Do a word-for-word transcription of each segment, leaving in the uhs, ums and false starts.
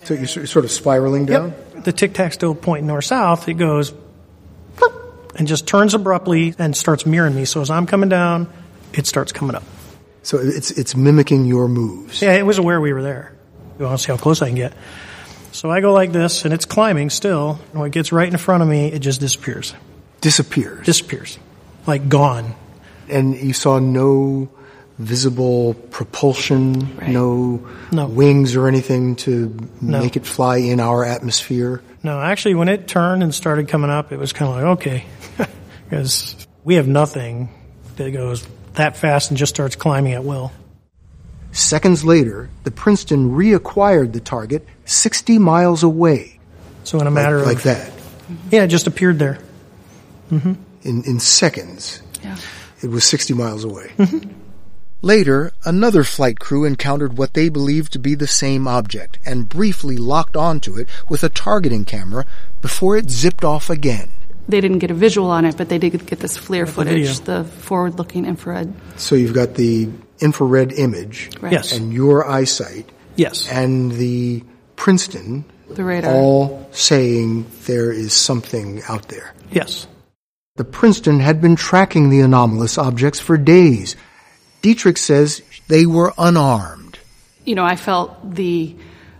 So you're sort of spiraling down? Yep. The tic-tac still pointing north-south. It goes and just turns abruptly and starts mirroring me. So as I'm coming down, it starts coming up. So it's it's mimicking your moves. Yeah, it was aware we were there. You want to see how close I can get. So I go like this, and it's climbing still. And when it gets right in front of me, it just disappears. Disappears? Disappears. Like gone. And you saw no visible propulsion, right. no, no wings or anything to no. make it fly in our atmosphere? No, actually, when it turned and started coming up, it was kind of like, okay, because we have nothing that goes that fast and just starts climbing at will. Seconds later, the Princeton reacquired the target sixty miles away. So in a matter like, of... Like that? Yeah, it just appeared there. Mm-hmm. In, in seconds, yeah. It was sixty miles away. Mm-hmm. Later, another flight crew encountered what they believed to be the same object and briefly locked onto it with a targeting camera before it zipped off again. They didn't get a visual on it, but they did get this FLIR footage, the, the forward-looking infrared. So you've got the infrared image right. yes. and your eyesight yes. and the Princeton the radar. all saying there is something out there. Yes. The Princeton had been tracking the anomalous objects for days. Dietrich says they were unarmed. You know, I felt the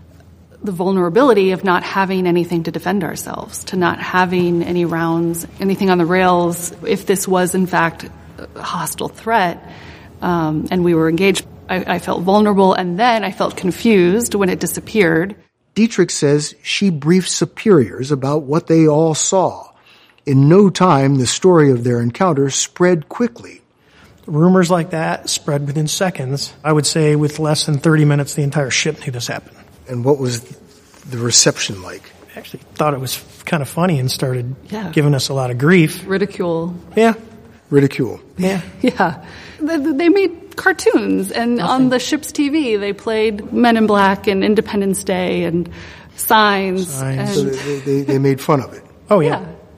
the vulnerability of not having anything to defend ourselves, to not having any rounds, anything on the rails. If this was, in fact, a hostile threat, um, and we were engaged, I, I felt vulnerable, and then I felt confused when it disappeared. Dietrich says she briefed superiors about what they all saw. In no time, the story of their encounter spread quickly. Rumors like that spread within seconds. I would say with less than thirty minutes, the entire ship knew this happened. And what was the reception like? I actually thought it was kind of funny and started yeah. giving us a lot of grief. Ridicule. Yeah. Ridicule. Yeah. Yeah. They, they made cartoons, and Nothing. on the ship's T V, they played Men in Black and Independence Day and Signs. Signs. And So they, they, they made fun of it. Oh, yeah. yeah.